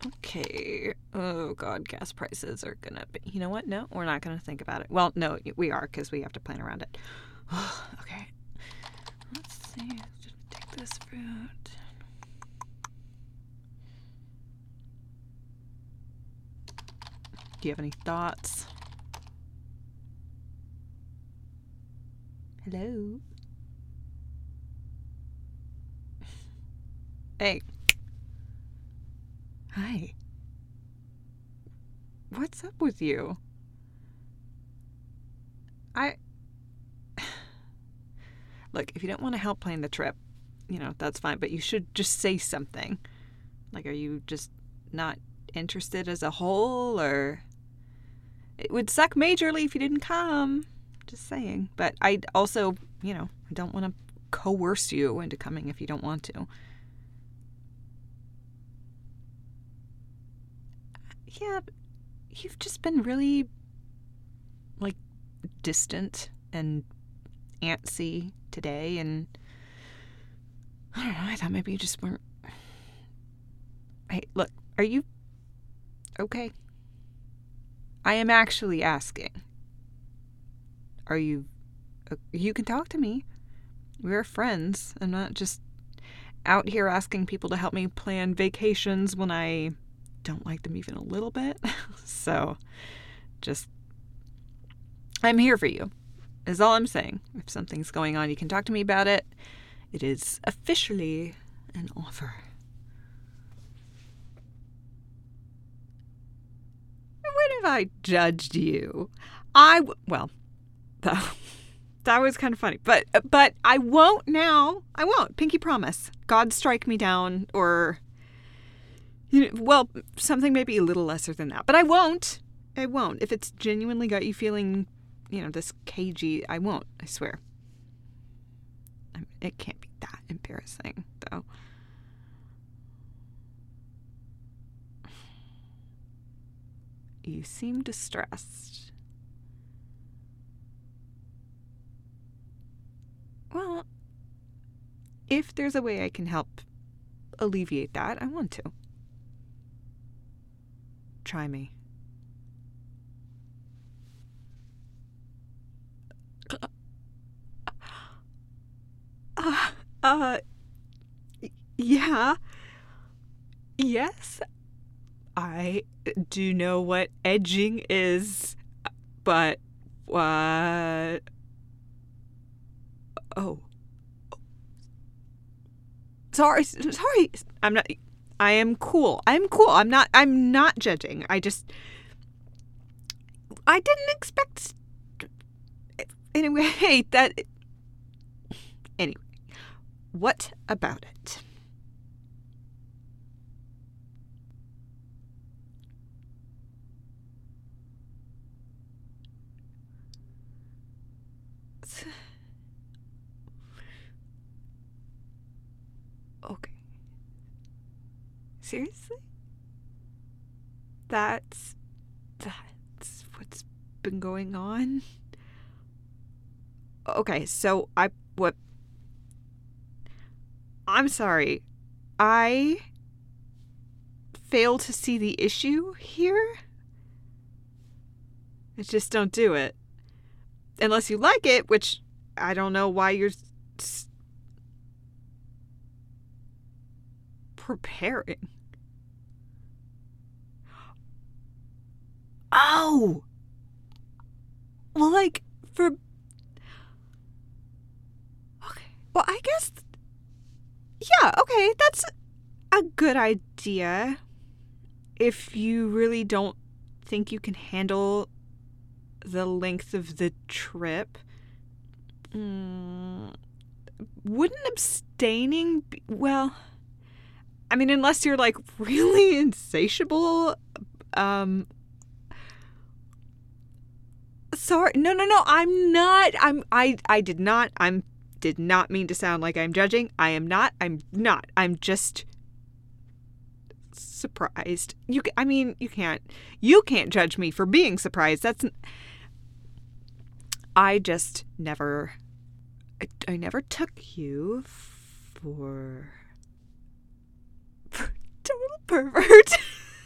Okay. Oh, God, gas prices are gonna be... You know what? No, we're not gonna think about it. Well, no, we are, because we have to plan around it. Okay. Let's see. Take this fruit. Do you have any thoughts? Hello? Hey. Hi. What's up with you? Look, if you don't want to help plan the trip, that's fine, but you should just say something. Like, are you just not interested as a whole, or... It would suck majorly if you didn't come. Just saying. But I also, I don't want to coerce you into coming if you don't want to. Yeah, but you've just been really, distant and antsy today, and I don't know, I thought maybe you just weren't... Hey, look, are you okay? I am actually asking. Are you... You can talk to me. We're friends. I'm not just out here asking people to help me plan vacations when I don't like them even a little bit. So, just... I'm here for you, is all I'm saying. If something's going on, you can talk to me about it. It is officially an offer. When have I judged you? Well, that was kind of funny. But I won't now. I won't. Pinky promise. God strike me down, or... well, something maybe a little lesser than that. But I won't. I won't. If it's genuinely got you feeling... this cagey, I won't, I swear. It can't be that embarrassing, though. You seem distressed. Well, if there's a way I can help alleviate that, I want to. Try me. Yeah. Yes. I do know what edging is, but what... Oh. Sorry. I am cool. I'm not judging. I didn't expect... Anyway, Anyway, what about it? Okay. Seriously? That's what's been going on? Okay, so I'm sorry. I fail to see the issue here? I just don't do it. Unless you like it, which I don't know why you're preparing. Oh! Well, for... Okay. Well, I guess... Yeah, okay, that's a good idea. If you really don't think you can handle the length of the trip. Wouldn't abstaining be... Well, I mean, unless you're, really insatiable. Sorry. No, I'm not. I did not mean to sound like I'm judging. I'm not. I'm just surprised. You can't judge me for being surprised. I just never... I never took you for total pervert.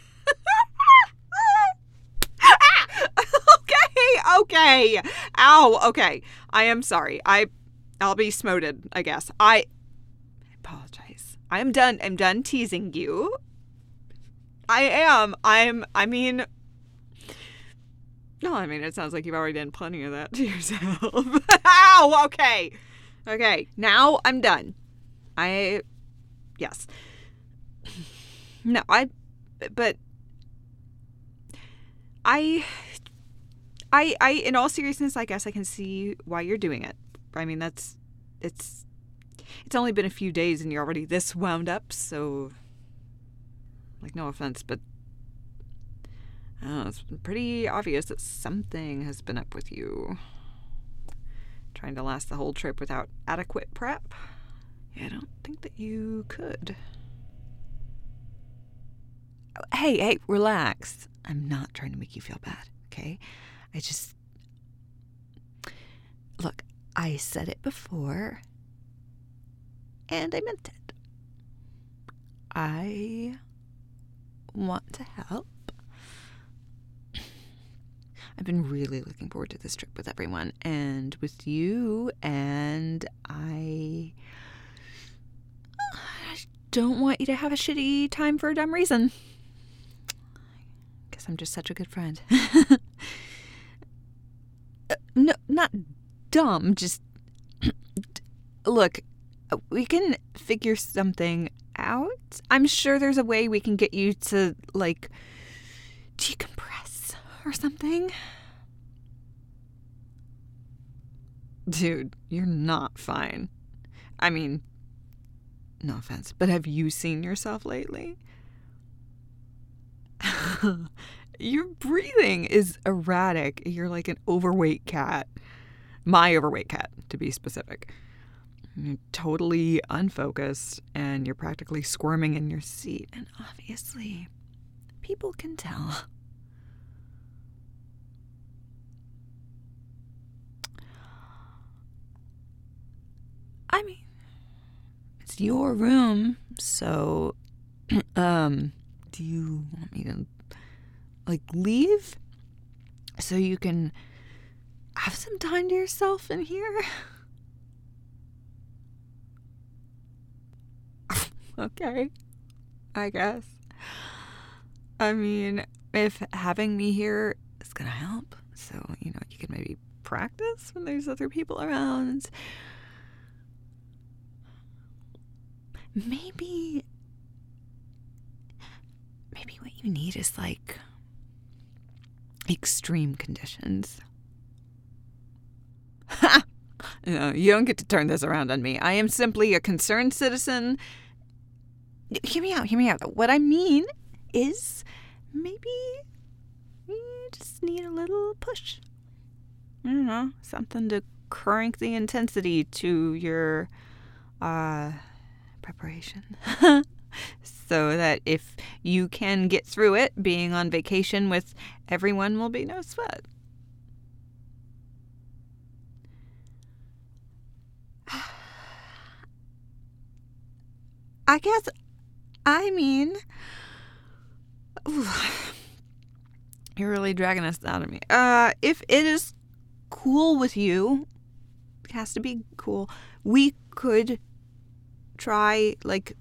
Okay. Ow. Okay. I am sorry. I'll be smoted, I guess. I apologize. I'm done teasing you. I am. No, I mean, it sounds like you've already done plenty of that to yourself. Ow! Okay. Okay. Now I'm done. Yes. No, but in all seriousness, I guess I can see why you're doing it. I mean, it's only been a few days and you're already this wound up, so, like, no offense, but it's pretty obvious that something has been up with you. Trying to last the whole trip without adequate prep? Yeah, I don't think that you could. Hey, relax. I'm not trying to make you feel bad, okay? Look, I said it before, and I meant it. I want to help. I've been really looking forward to this trip with everyone and with you, and I don't want you to have a shitty time for a dumb reason. Guess I'm just such a good friend. No, not dumb, just look, we can figure something out. I'm sure there's a way we can get you to, like, decompress or something. Dude, you're not fine. I mean, no offense, but have you seen yourself lately? Your breathing is erratic. You're like an overweight cat. My overweight cat, to be specific. You're totally unfocused, and you're practically squirming in your seat. And obviously, people can tell. I mean, it's your room, so, do you want me to, like, leave so you can have some time to yourself in here? Okay, I guess. I mean, if having me here is gonna help, so, you can maybe practice when there's other people around. Maybe what you need is, like, extreme conditions. Ha! No, you don't get to turn this around on me. I am simply a concerned citizen. Hear me out. What I mean is maybe you just need a little push. I don't know, something to crank the intensity to your preparation. So that if you can get through it, being on vacation with everyone will be no sweat. I guess, you're really dragging this out of me. If it is cool with you, it has to be cool, we could try, like,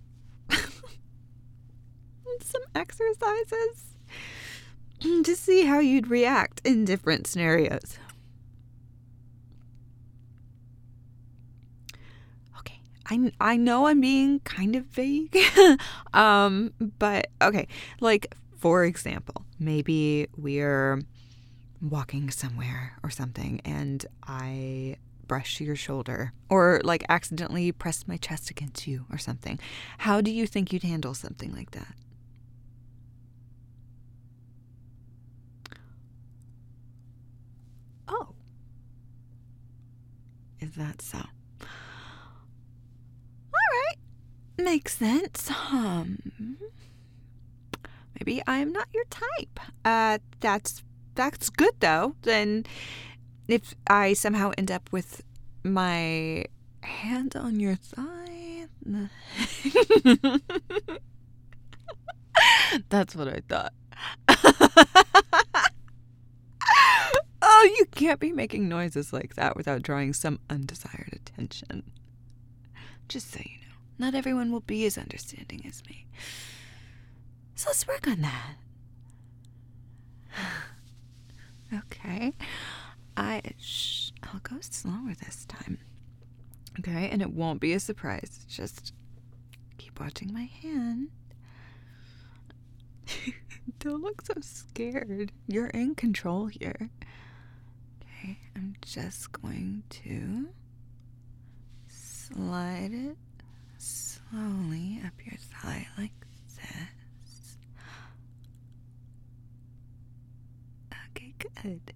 some exercises to see how you'd react in different scenarios. Okay, I know I'm being kind of vague, but okay, like, for example, maybe we're walking somewhere or something and I brush your shoulder or, like, accidentally press my chest against you or something. How do you think you'd handle something like that? Oh. Is that so? All right. Makes sense. Maybe I'm not your type. That's good, though. Then if I somehow end up with my hand on your thigh... That's what I thought. Oh, you can't be making noises like that without drawing some undesired attention. Just so you know, not everyone will be as understanding as me. So let's work on that. Okay. I'll go slower this time. Okay, and it won't be a surprise. Just keep watching my hand. Don't look so scared. You're in control here. Okay, I'm just going to slide it slowly up your thigh like this. Okay, good.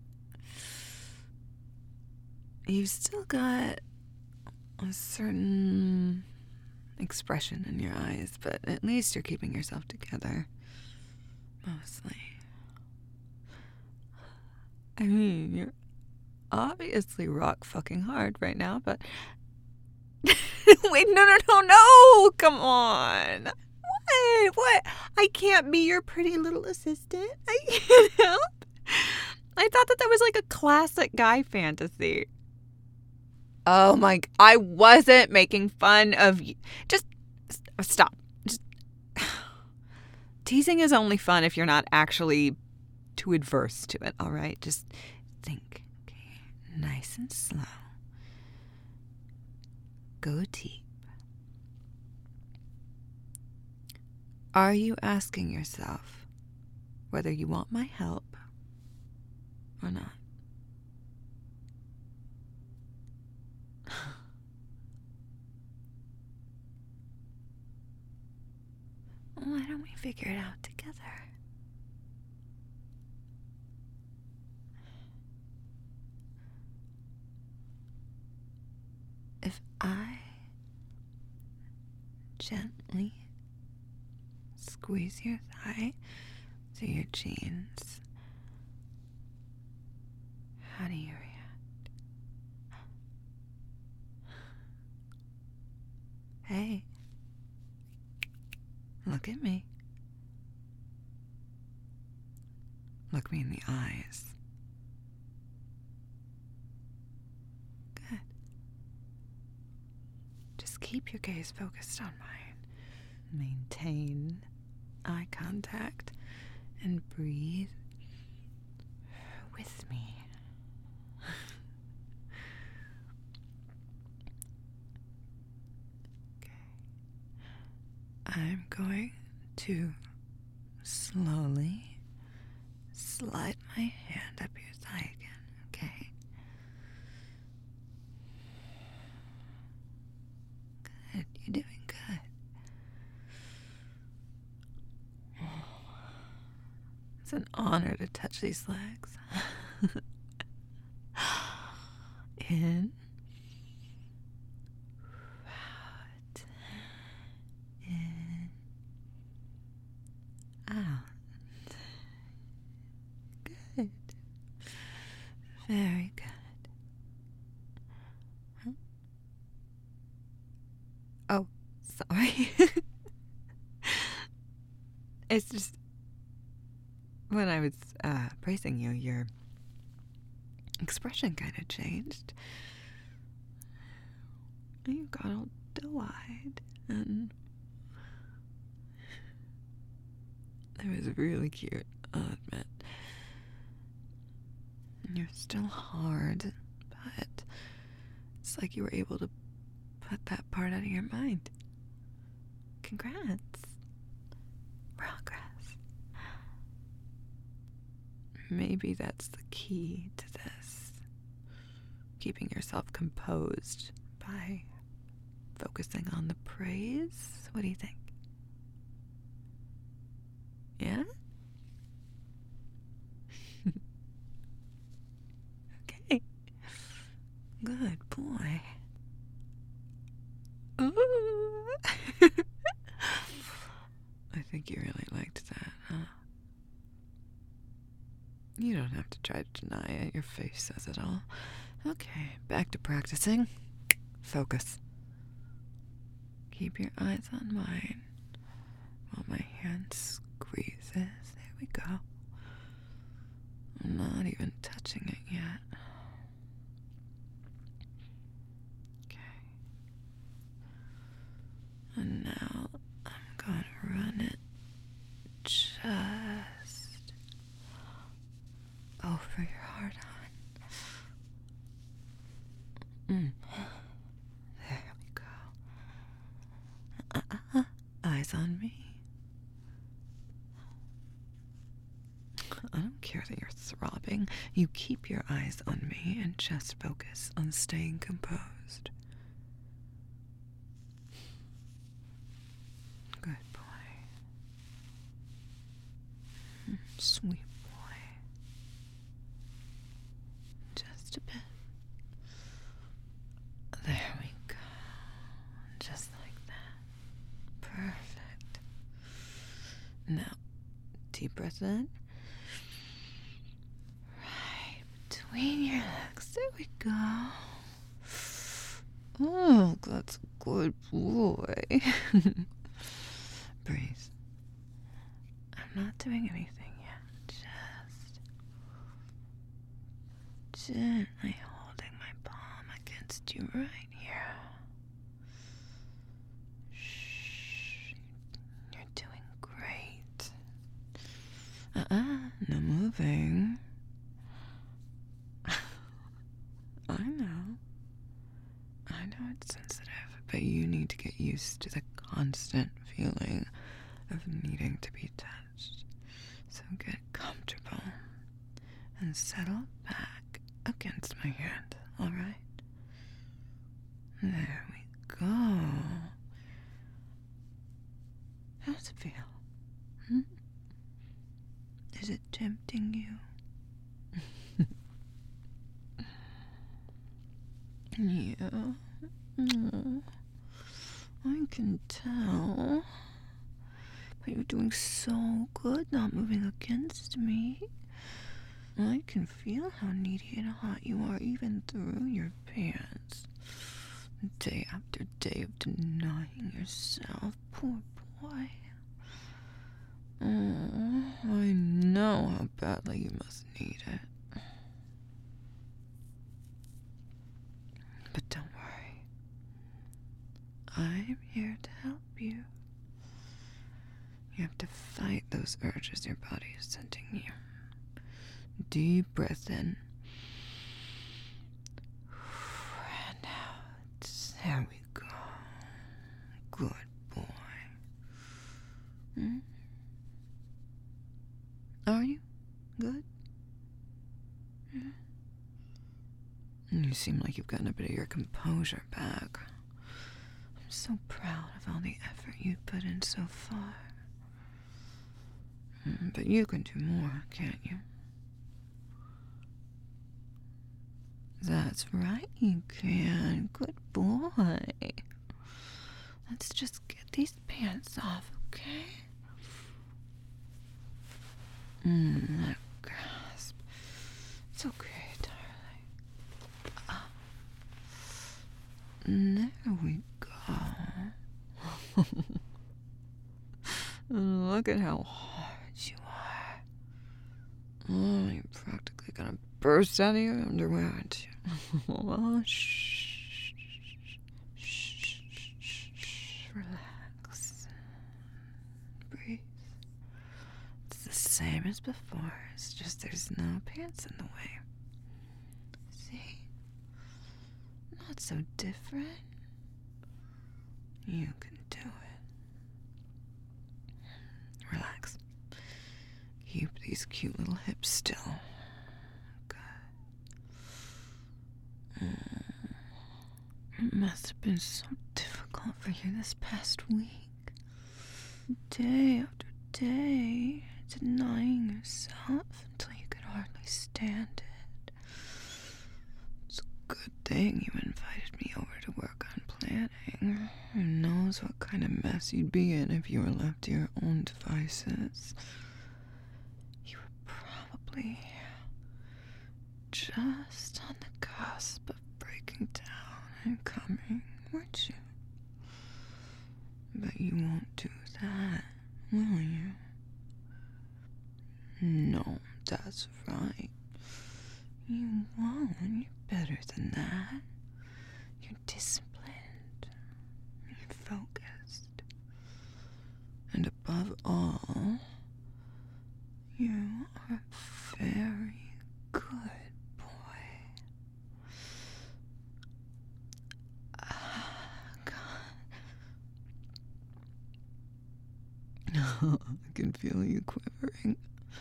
You've still got a certain expression in your eyes, but at least you're keeping yourself together. Mostly. I mean, you're obviously rock fucking hard right now, but... Wait, no! Come on! What? I can't be your pretty little assistant? I can't help? I thought that was like a classic guy fantasy. Oh my... I wasn't making fun of you. Just stop. Just... Teasing is only fun if you're not actually too adverse to it, all right? Just think. Okay, nice and slow. Go deep. Are you asking yourself whether you want my help or not? Why don't we figure it out together? If I gently squeeze your thigh through your jeans, how do you react? Hey, look at me. Look me in the eyes. Good. Just keep your gaze focused on mine. Maintain eye contact and breathe with me. Okay. I'm going to slowly slide my hand up your thigh again, okay? Good, you're doing good. It's an honor to touch these legs. In. Out. In. Out. Good. Very good. Huh? Oh, sorry. It's just when I was praising you, your expression kind of changed. You got all doe-eyed, and it was really cute, I'll admit. You're still hard, but it's like you were able to put that part out of your mind. Congrats. Progress. Maybe that's the key to this. Keeping yourself composed by focusing on the praise. What do you think? Yeah? Okay. Good boy. Ooh. I think you really liked that, huh? You don't have to try to deny it. Your face says it all. Okay, back to practicing. Focus. Keep your eyes on mine while my hand squeezes. There we go. I'm not even touching it yet. eyes on me. I don't care that you're throbbing. You keep your eyes on me and just focus on staying composed. Good boy. Sweet boy. Just a bit. There we go. Just like that. Perfect. Now, deep breath in. Right between your legs. There we go. Oh, that's a good boy. Breathe. I'm not doing anything yet. Just gently holding my palm against you right here. Shh. You're doing great. No moving. I know it's sensitive, but you need to get used to the constant feeling of needing to be touched. So get comfortable and settle back against my hand, alright? There we go. How's it feel? Is it tempting you? Yeah. I can tell. But you're doing so good not moving against me. I can feel how needy and hot you are even through your pants. Day after day of denying yourself, poor boy. Oh, I know how badly you must need it. But don't worry. I'm here to help you. You have to fight those urges your body is sending you. Deep breath in. And out. There we go. Good boy. Are you? Good? You seem like you've gotten a bit of your composure back. I'm so proud of all the effort you've put in so far. But you can do more, can't you? That's right, you can. Good boy. Let's just get these pants off, okay? That gasp. It's okay, darling. There we go. Look at how hard you are. Oh, you're practically gonna burst out of your underwear, aren't you? Oh, shh. Relax. Breathe. It's the same as before. It's just there's no pants in the way. See? Not so different. You can do it. Relax. Keep these cute little hips still. It must have been so difficult for you this past week. Day after day, denying yourself until you could hardly stand it. It's a good thing you invited me over to work on planning. Who knows what kind of mess you'd be in if you were left to your own devices. You were probably just on the cusp of breaking down and coming, weren't you? But you won't do that, will you? No, that's right. You won't. You're better than that. You're disciplined. You're focused. And above all, you are a very good boy. God. I can feel you quivering.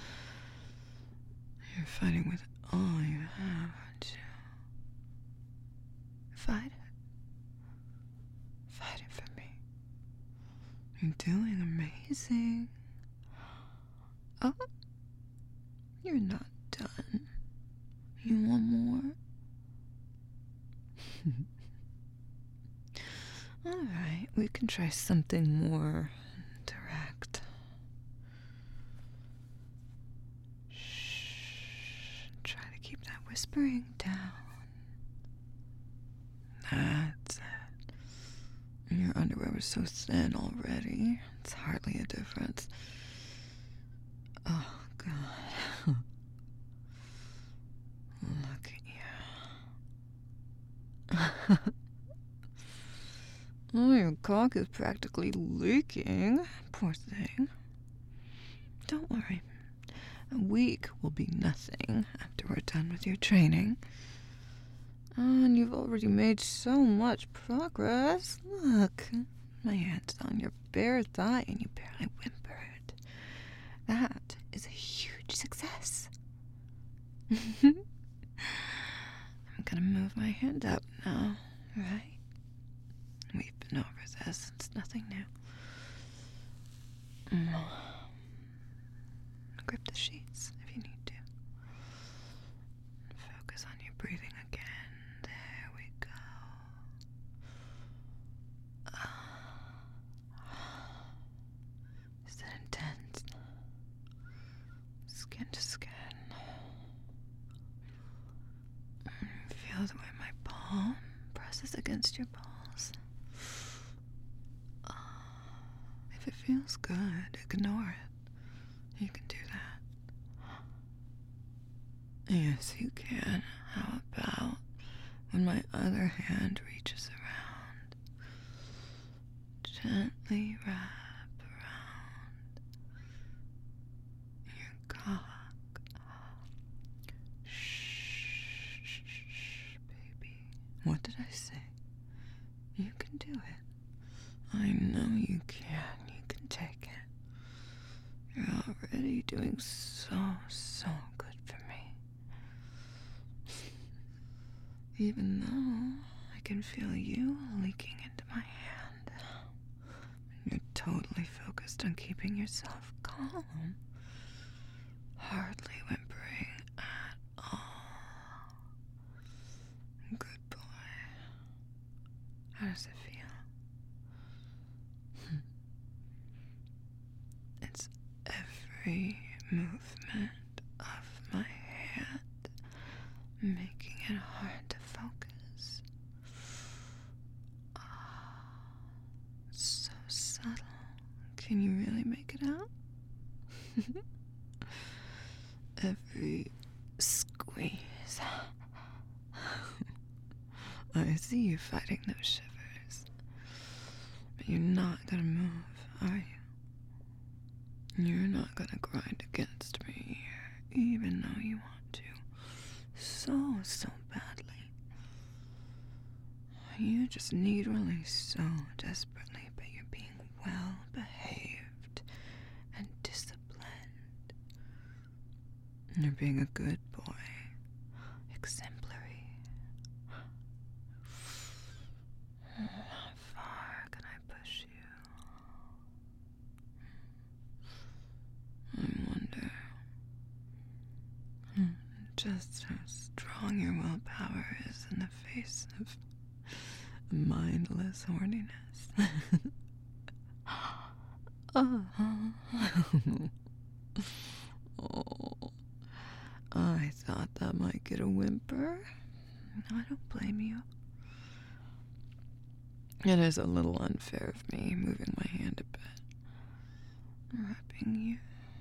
You're fighting with all you have, aren't you? Fight it. Fight it for me. You're doing amazing. Oh, you're not done. You want more? Alright, we can try something more direct. Shh. Try to keep that whispering down. That's it. Your underwear was so thin already. It's hardly a difference. Oh, God. Look at you. Oh, your cock is practically leaking. Poor thing. Don't worry. A week will be nothing after we're done with your training. Oh, and you've already made so much progress. Look, my hand's on your bare thigh and you barely whimpered. That is a huge success. I'm gonna move my hand up now, right? We've been over this. It's nothing new. Grip the sheets if you need to. Focus on your breathing again. There we go. Is it intense? Skin to skin. Feel the way my palm presses against your balls. If it feels good, ignore it. You can do that. Yes, you can. How about when my other hand reaches around? Gently wrap around your cock. Shh, baby. What did I say? You can do it. I know you can. You can take it. You're already doing so good for me. Even though I can feel you leaking into my hand. You're totally focused on keeping yourself calm. Hardly whimpering at all. Good boy. How does it feel? It's every movement of my hand making it hard to focus. So subtle. Can you really make it out? Every squeeze. I see you fighting those shivers. But you're not gonna move, are you? You're not gonna grind against me, even though you want to. So badly. You just need release so desperately, but you're being well behaved and disciplined. You're being a good boy. Exemplary. How far can I push you? I wonder just how strong your willpower is in the face of mindless horniness. Oh, I thought that might get a whimper. I don't blame you. It is a little unfair of me moving my hand a bit. Wrapping you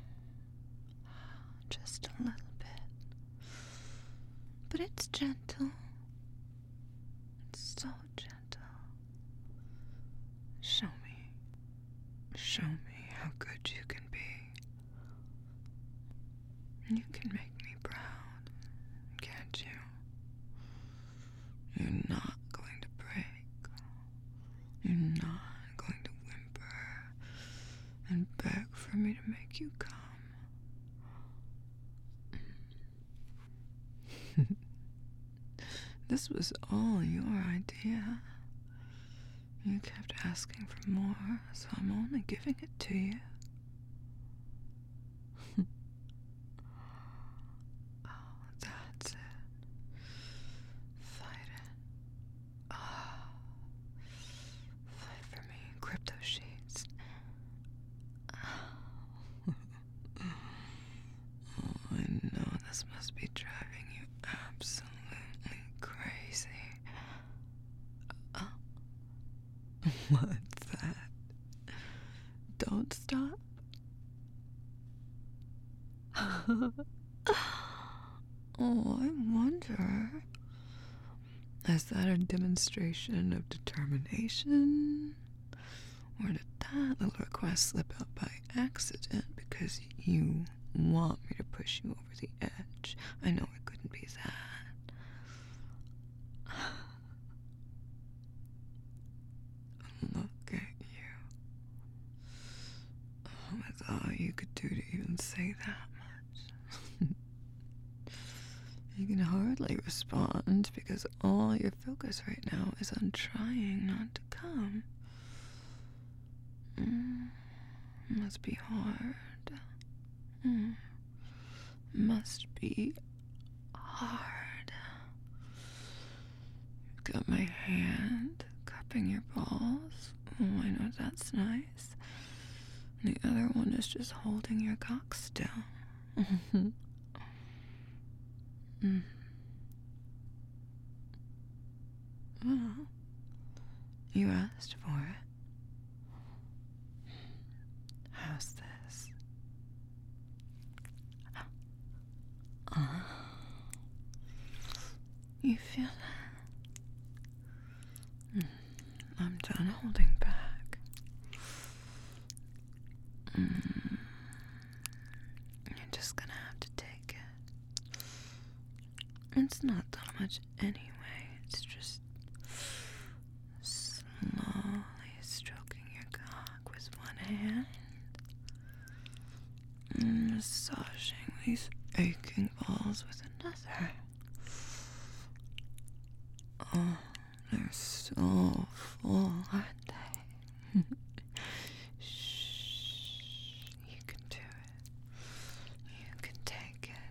just a little bit. But it's gentle. It's so gentle. Show me. Show me how good you can be. You can make me proud, can't you? You're not going to break. You're not going to whimper and beg for for me to make you come. This was all your idea. You kept asking for more, so I'm only giving it to you. Oh, that's it. Fight it. Oh, fight for me. Grip those sheets. Oh, I know this must be driving you absolutely crazy. What's that? Don't stop. Oh, I wonder. Is that a demonstration of determination? Or did that little request slip out by accident because you want me to push you over the edge? I know it couldn't be that. Look at you. Oh, with all you could do to even say that much. You can hardly respond because all your focus right now is on trying not to come. Must be hard. Must be hard. Got my hand cupping your balls. Oh, I know that's nice. The other one is just holding your cock still. Well, you asked for it. How's this? You feel that? I'm done holding back. You're just gonna have to take it. It's not that much anyway. It's just slowly stroking your cock with one hand, massaging these aching balls with another. Oh, they're so full, aren't they? Shh, you can do it. You can take it.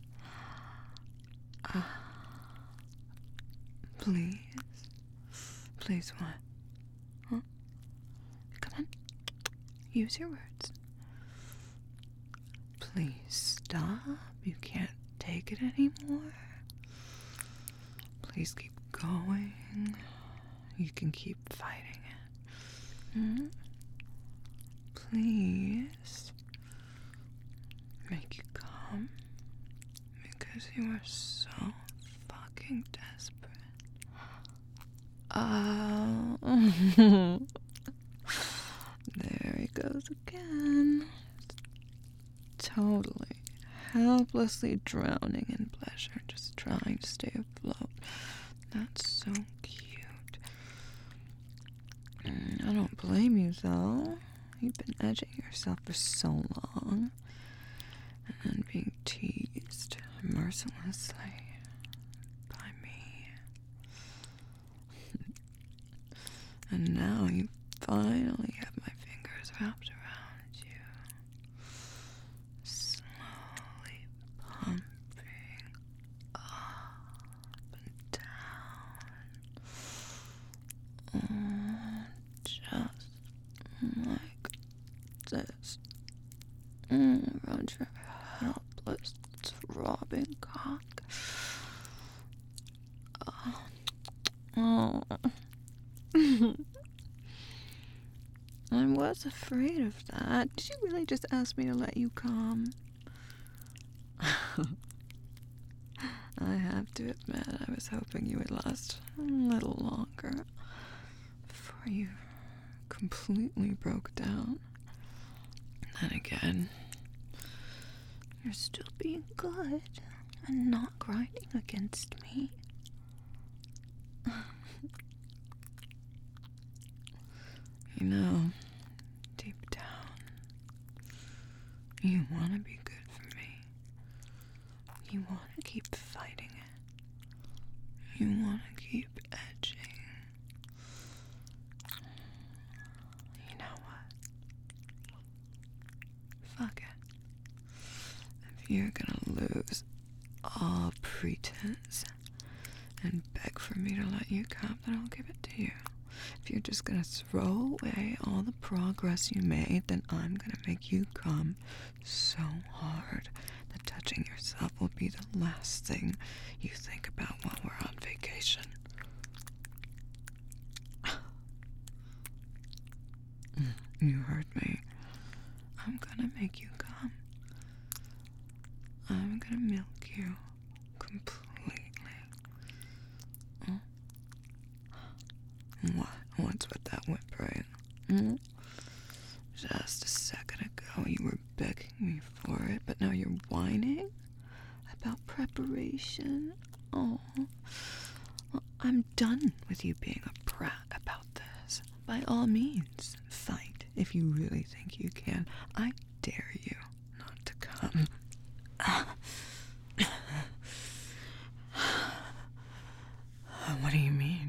Please. Please what? Huh? Come on. Use your words. Please stop. You can't take it anymore. Please keep going. You can keep fighting it. Please. Make you come. Because you are so fucking desperate. There he goes again. Totally, helplessly drowning in pleasure, just trying to stay afloat. That's so cute. I don't blame you, though. You've been edging yourself for so long, and then being teased mercilessly by me. And now you finally have my fingers wrapped around you, slowly pumping up and down. Oh, just like this. Around your helpless, throbbing cock. Oh. I was afraid of that. Did you really just ask me to let you come? I have to admit, I was hoping you would last a little longer before you completely broke down. And then again, you're still being good and not grinding against me. You know, deep down, You want to be good for me. You want to keep fighting it. You want to keep edging. You know what? Fuck it. If you're gonna lose all pretense and beg for me to let you come, then I'll give it to you. If you're just gonna throw away all the progress you made, then I'm gonna make you come so hard that touching yourself will be the last thing you think about while we're on vacation. You heard me. I'm gonna make you come. I'm gonna milk you completely. What's with that whimpering? Just a second ago you were begging me for it, but now you're whining about preparation. Oh, well, I'm done with you being a brat about this. By all means, fight if you really think you can. I dare you not to come. What do you mean?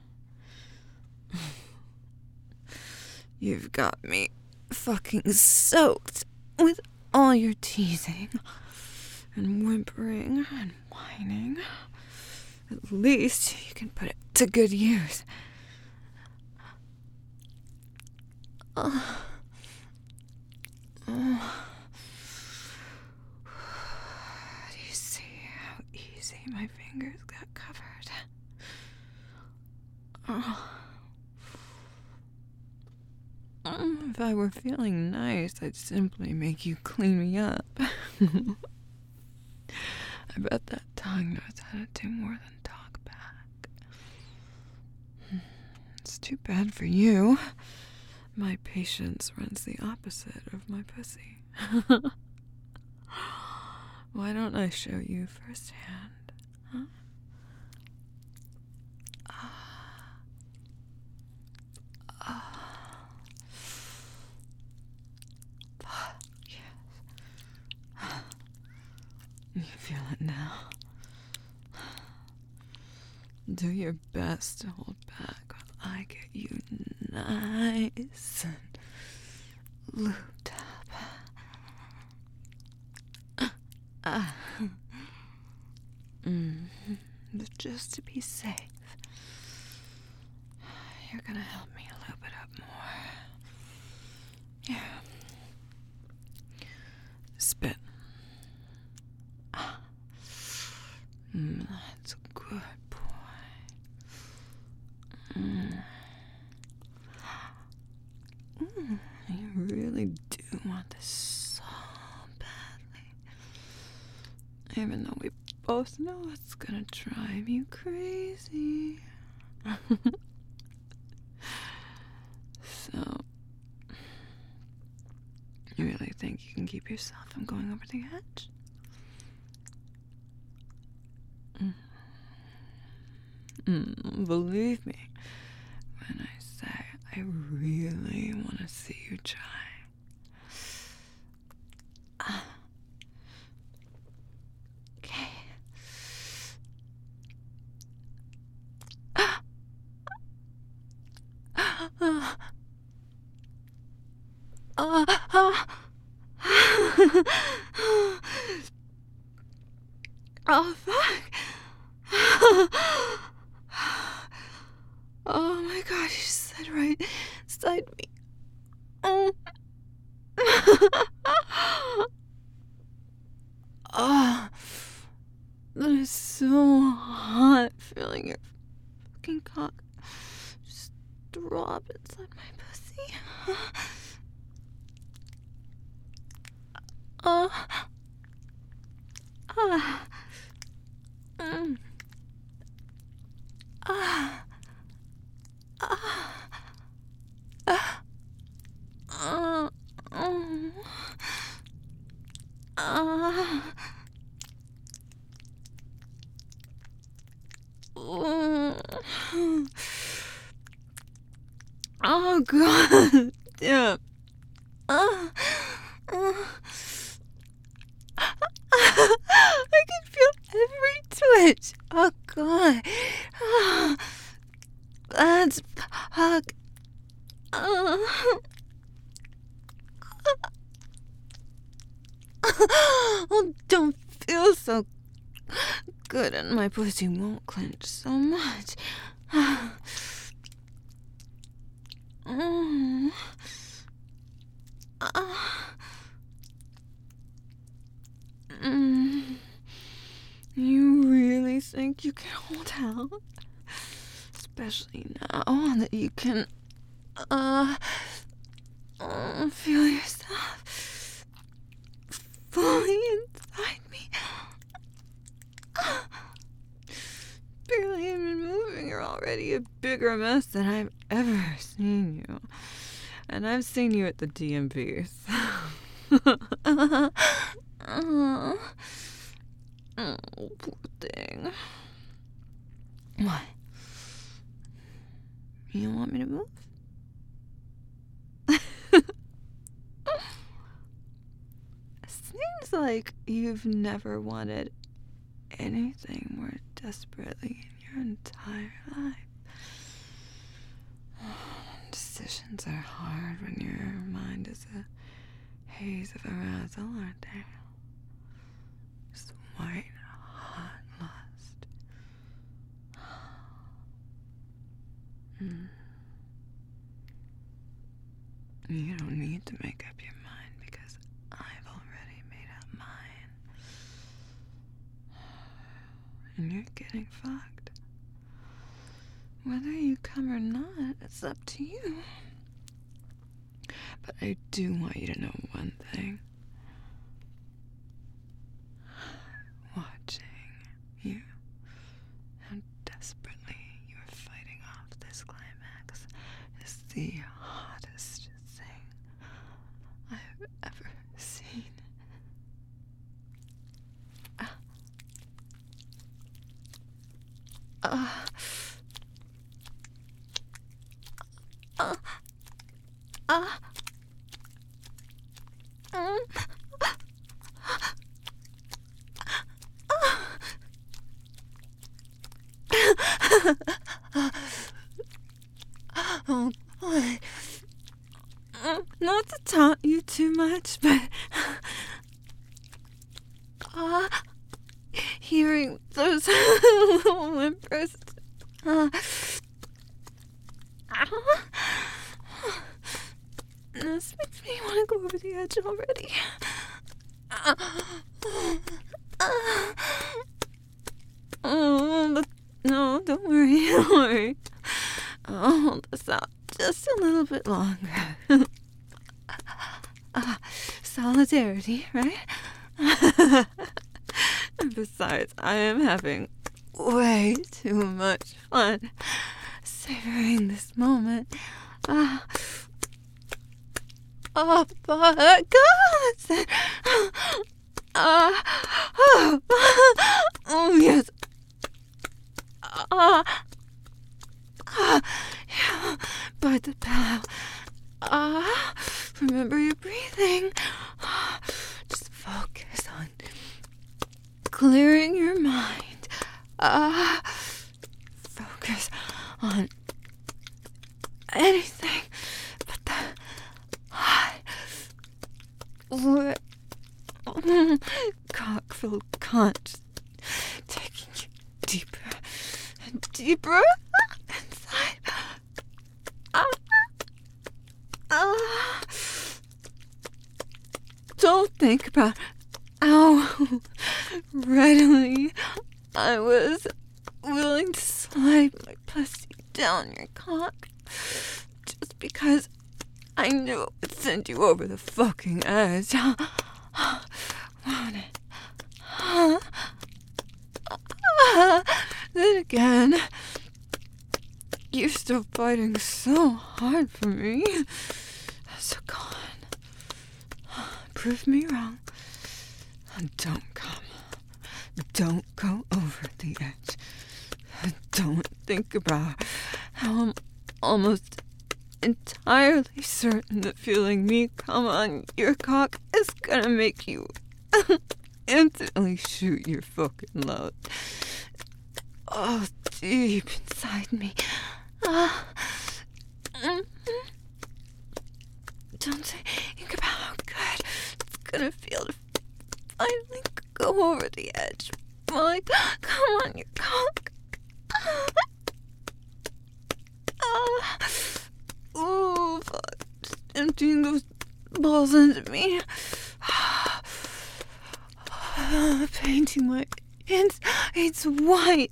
You've got me fucking soaked with all your teasing and whimpering and whining. At least you can put it to good use. Do you see how easy my fingers got covered? If I were feeling nice, I'd simply make you clean me up. I bet that tongue knows how to do more than talk back. It's too bad for you. My patience runs the opposite of my pussy. Why don't I show you firsthand? Huh? You feel it now. Do your best to hold back while I get you nice and looped up. But just to be safe, you're gonna help me loop it up more. Yeah. Spit. That's a good boy. You really do want this so badly. Even though we both know it's gonna drive you crazy. So, you really think you can keep yourself from going over the edge? Believe me when I say I really want to see you try. Okay. Oh, fuck. Oh my god, you said right inside me. Oh. Oh. That is so hot, feeling your fucking cock just throb inside my pussy. Oh god. Yeah. every twitch. Oh, God. Oh, that's fuck. Oh, don't feel so good, and my pussy won't clench so much. You really think you can hold out? Especially now that you can, feel yourself fully inside me. Barely even moving, you're already a bigger mess than I've ever seen you. And I've seen you at the DMV. Oh, poor thing. What? You don't want me to move? Seems like you've never wanted anything more desperately in your entire life. Decisions are hard when your mind is a haze of arousal, aren't they? Just white, hot lust. You don't need to make up your mind because I've already made up mine. And you're getting fucked. Whether you come or not, it's up to you. But I do want you to know one thing. Watching you, how desperately you are fighting off this climax, is the hottest thing I've ever seen. Oh, boy. Not to taunt you too much, but hearing those little whimpers, this makes me want to go over the edge already. No, don't worry. I'll hold this out just a little bit longer. Solidarity, right? And besides, I am having way too much fun savoring this moment. Oh, but God! Oh, yes. Yeah, bite the pillow. Remember your breathing. Just focus on clearing your mind. Focus on anything but the hot, wet, cock-filled cunt taking you deeper and deeper inside. Don't think about how readily I was willing to slide my pussy down your cock just because I knew it would send you over the fucking edge. Won't it? Then again, you're still fighting so hard for me. So go on. Prove me wrong. Don't come. Don't go over the edge. Don't think about how I'm almost entirely certain that feeling me come on your cock is gonna make you instantly shoot your fucking load. Oh, deep inside me. Don't think about how good it's gonna feel to finally go over the edge. Like, come on, you cock. Ooh, fuck. Just emptying those balls into me. Painting my insides white.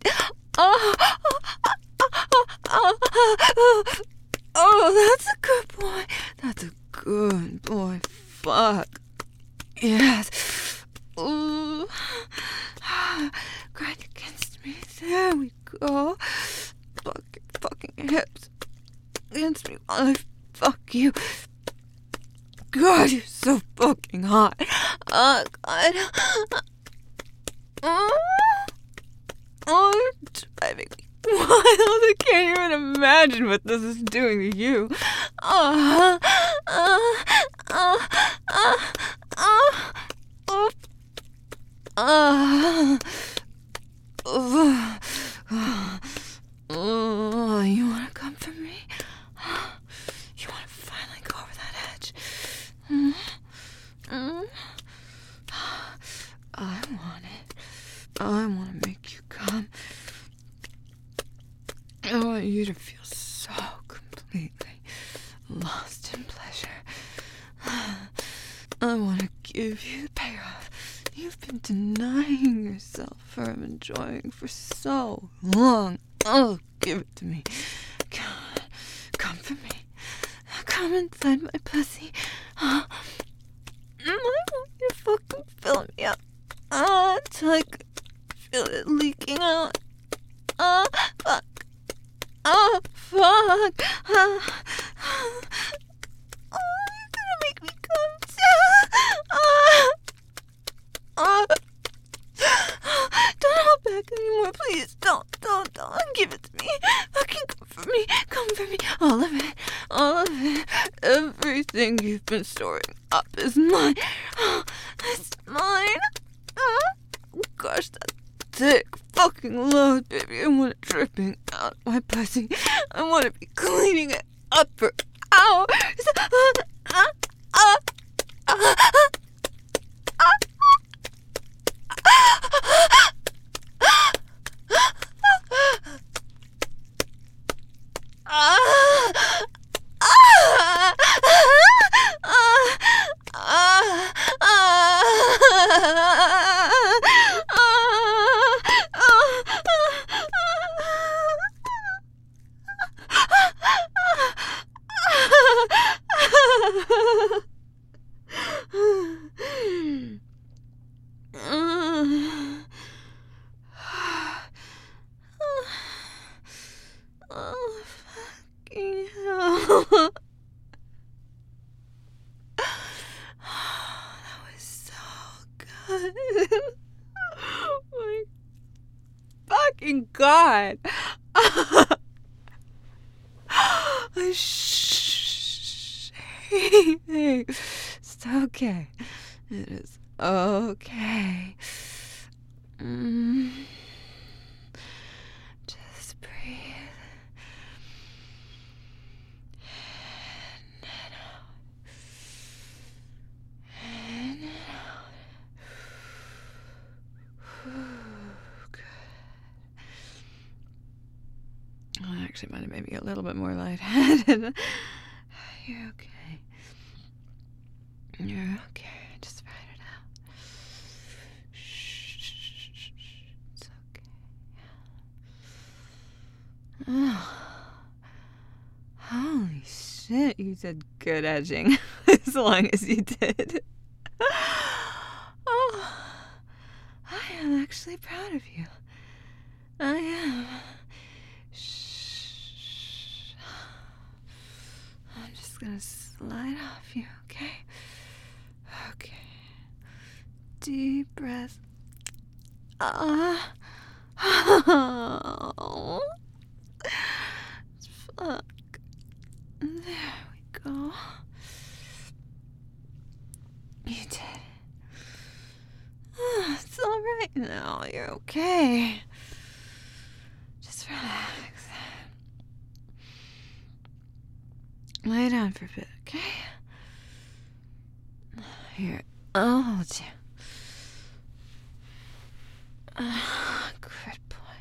Oh, that's a good boy. That's a good boy. Fuck. Yes. Ooh. Grind against me. There we go. Fuck your fucking hips against me while I fuck you. God, you're so fucking hot. Oh, God. Oh, you're driving me wild. I can't even imagine what this is doing to you. You wanna come for me? You wanna finally go over that edge? I want it. I want to make you come. I want you to feel so completely lost in pleasure. I want to give you the payoff you've been denying yourself from enjoying for so long. Oh, give it to me. Come for me. Come inside my pussy. I want you to fucking fill me up. Until I can feel it leaking out. Fuck. Fuck. You're gonna make me come too. Don't hold back anymore, please. Don't. Give it to me. Fucking come for me. Come for me. All of it. Everything you've been storing up is mine. It's mine. Gosh, that thick fucking load, baby. I want it dripping out my pussy. I want to be cleaning it up for hours. Oh, fucking hell. That was so good. Oh my fucking God. Hey, it's okay. It is okay. Just breathe. In and out. In and out. Good. Well, that actually might have made me a little bit more lightheaded. You're okay. You're okay. Just write it out. Shh. It's okay. Oh. Holy shit, you did good edging. As long as you did. Oh. I am actually proud of you. I am. Shh. I'm just gonna slide off you, okay? Okay. Deep breath. Fuck. There we go. You did it. No, you're okay. Just relax. Lay down for a bit, okay? Here, I'll hold you. Good boy.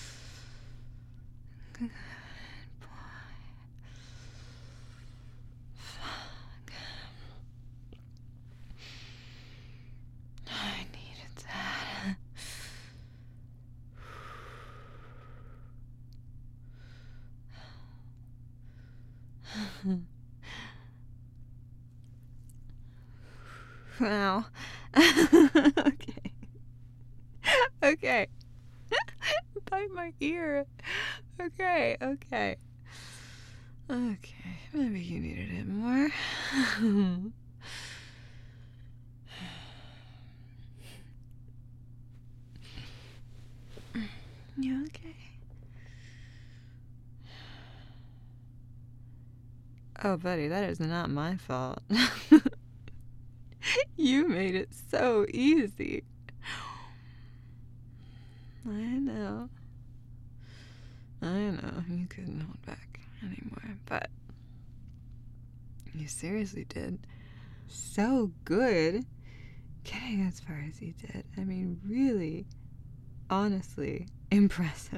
Good boy. Fuck. I needed that. Wow. Okay. Okay. Bite my ear. Okay. Okay. Maybe you needed it more. You okay? Oh, buddy, that is not my fault. You made it so easy. I know. You couldn't hold back anymore, but you seriously did so good getting as far as you did. I mean, really, honestly, impressive.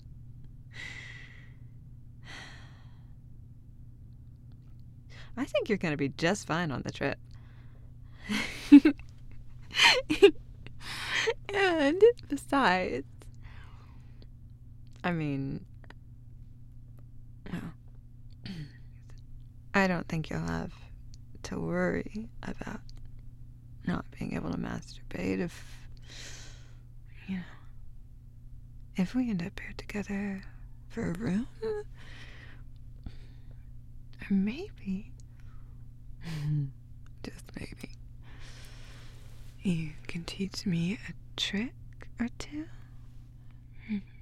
I think you're going to be just fine on the trip. And besides, I mean, well, I don't think you'll have to worry about not being able to masturbate if we end up here together for a room. Or maybe, just maybe, you can teach me a trick or two.